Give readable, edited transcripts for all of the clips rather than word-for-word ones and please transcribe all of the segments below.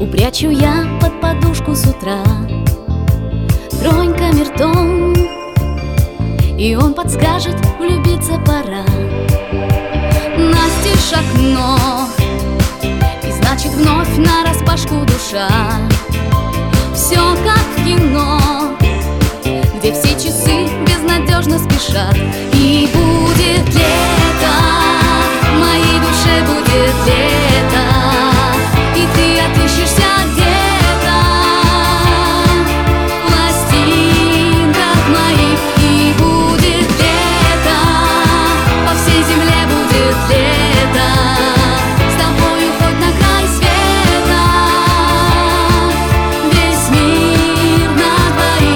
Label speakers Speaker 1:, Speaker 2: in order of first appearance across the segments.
Speaker 1: Упрячу я под подушку с утра Тронька Миртон, и он подскажет, влюбиться пора. Настежь окно, и значит вновь нараспашку душа. Все как в кино, где все часы безнадежно спешат. И будет лето, в моей душе будет лето, и ты отыщешься где-то в пластинках моих. И будет лето, по всей земле будет лето, с тобою хоть на край света, весь мир на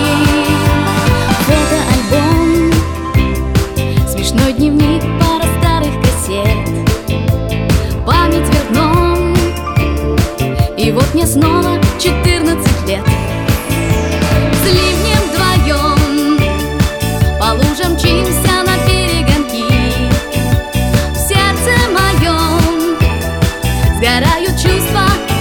Speaker 1: двоих. Фотоальбом, смешной дневник, пара старых кассет, память вверх дном, и вот мне снова 14 лет. С ливнем вдвоем по лужам мчимся на перегонки. В сердце моем сгорают чувства